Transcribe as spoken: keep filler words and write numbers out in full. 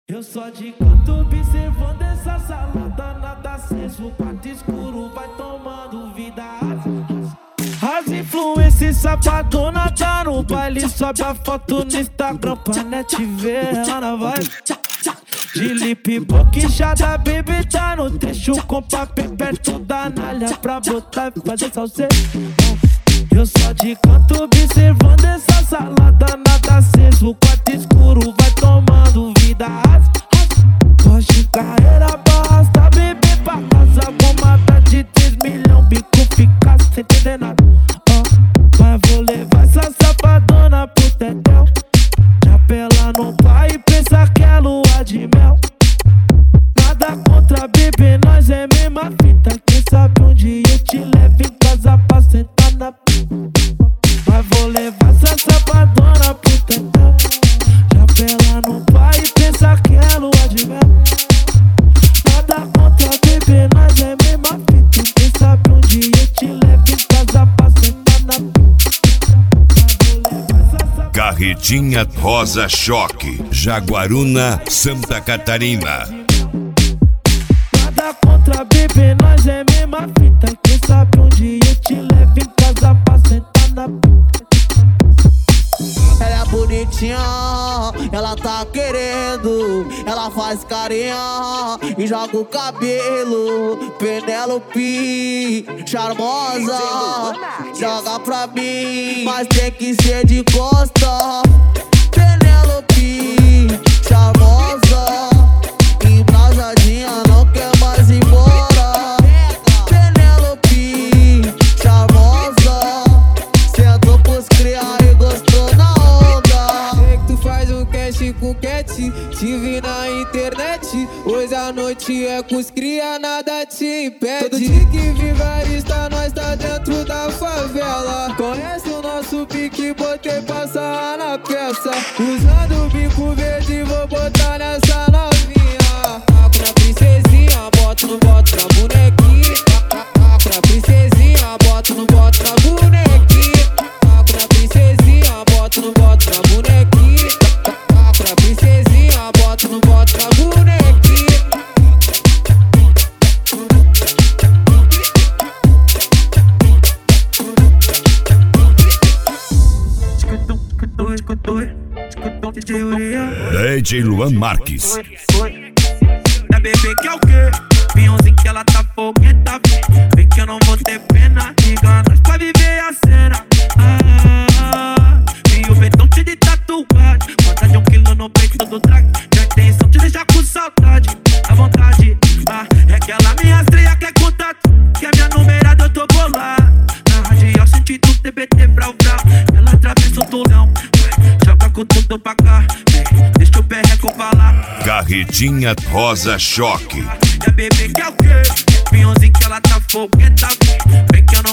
Eu só de canto observando essa salada, nada aceso, o quarto escuro vai tomando vida. As influências sapadona tá no baile, sobe a foto no Instagram pra net ver ela na vibe. De lip boquinchada, baby tá no trecho, com papo perto da nalha pra botar e fazer salseiro. Eu só de canto observando essa salada, nada aceso, o quarto escuro vai tomando vida. Porsche, carreira, basta beber pra casa, com mata de três milhões, bico fica sem entender nada. Oh, mas vou levar essa safadona pro tetel. Chapela no pai e pensa que é lua de mel. Nada contra bebê, nós é mesma fita. Quem sabe um dia eu te levo em casa pra sentar na pista. Mas vou levar essa safadona pro tetel. Chapela no pai e pensa que é lua de mel. Nada contra bebê, nós é mesma fita. Quem sabe um dia eu te levo em casa pra sentar na pista. Carretinha Rosa Choque, Jaguaruna, Santa Catarina. Nada contra bebê, nós é mesma fita. Quem sabe um dia eu te levo em casa pra sentar na pista. Ela é bonitinha, ela tá querendo. Ela faz carinha e joga o cabelo. Penélope, charmosa, joga pra mim, mas tem que ser de costa. Penélope, charmosa, embrasadinha, não quer mais ir embora. Penélope, charmosa, sentou pros criar e gostou na onda. Sei que tu faz um cash com cat, te vi na internet. Hoje a noite é com os cria, nada te impede. Todo dia que vigarista, nós tá dentro da favela. Conhece o nosso pique, botei pra sarrar na peça. Usando o bico verde, vou botar nessa novinha. Taco na princesinha, boto no boto na bonequinha. Taco na princesinha, boto no boto na bonequinha. Taco na princesinha, boto no boto na bonequinha. Taco na princesinha, boto no boto na bonequinha. D J Luan Marques. Da bebê que é o quê? Pinhãozinho que ela tá fogueta. Vem que eu não vou ter pena. Liga nós pra viver a cena. Ah, e o betão cheio de tatuagem. Vontade de um quilo no peito do drag. Tem intenção de deixar com saudade. À vontade, ah, é que ela me rastreia, quer contato. Que é minha numerada, eu tô bolado. Na radial senti tudo, T B T, brau, brau. Ela atravessa o tulão. Joga com tudo pra cá, vem, deixa o perreco falar. Carretinha Rosa Choque. É bebê que é o quê? Pinhãozinho que ela tá fogueta. Vem que eu não